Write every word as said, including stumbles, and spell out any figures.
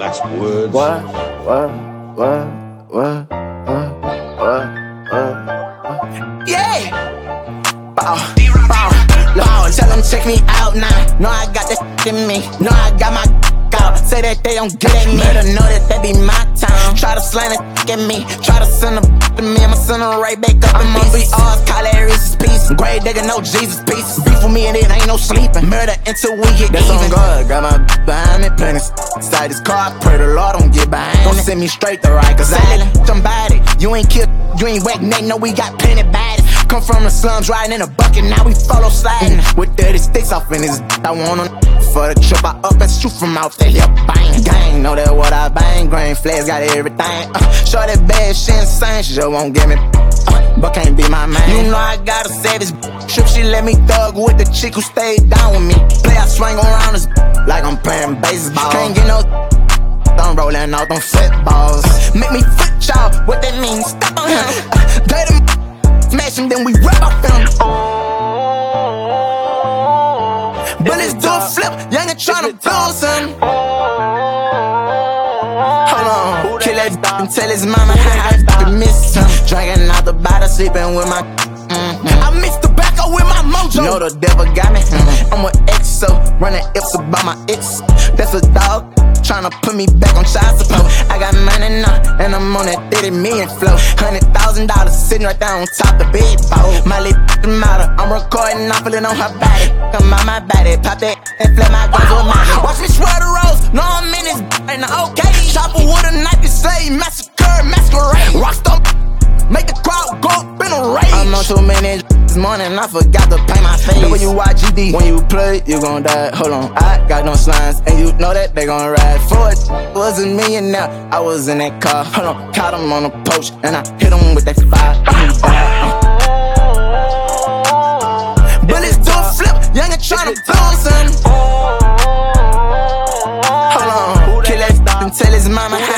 Relax words. What? What? What? What? What? What? What? Yeah! Bow, bow, bow. Tell them check me out now. Know I got that in me. Know I got my out. Say that they don't get at me. Better know that that be my time. Try to slam it at me. Try to send a to me. I'ma send her right back up. I'm on three R's, call that Reese's Pieces. Grave digger, no Jesus pieces. Beef for me and it ain't no sleeping. Murder until we get That's even. on God. Got my behind me, plenty inside this car. I pray the Lord don't get behind. Don't send me straight to right, cause I let somebody. You ain't killed, you ain't whack neck. No, we got plenty bodies. Come from the slums, riding in a bucket. Now we follow sliding with thirty sticks off in his. I want on for the trip. I up and shoot from out the hip. Bang, gang, know that what I bang. Grain flags got everything. Uh, Show that bad shit insane. She just won't give me. Uh, but can't be my man. You know I got a savage trip. She let me thug with the chick who stayed down with me. Play I swing around this like I'm playing baseball. Can't get no. I'm rolling out them footballs. Make me foot y'all. What that means? Step on him. Uh, Play them. Smash him, then we rub off him. Bullets do a flip, young and tryna blow son. Hold on, kill that d and tell his mama how I f***ing miss him. Drinking out the bottle, sleeping with my mm-hmm. I mix tobacco with my mojo. Know the devil got me. Mm-hmm. I'm with X O, running F's about my ex. That's a dog. Tryna put me back on child support. I got money now, and I'm on that thirty million flow. Hundred thousand dollars sitting right there on top the bed bowl. My lip matter, I'm recording, I'm feeling on her body. Come on my body, pop that and flip my guns with my. Watch me swear the rose, no I'm in this and okay. Chopper with a knife and slave, massacre, masquerade. Rockstar, make the crowd go up in a rage. I'm on too many this morning, I forgot to paint my face. W Y G D, when you play, you gon' die. Hold on, I got no slimes, and you know that they gon' ride for it. Was a millionaire, I was in that car. Hold on, caught him on a poach, and I hit him with that fire. Bullets do a flip, young and tryna blow son. Hold on, kill that and tell his mama how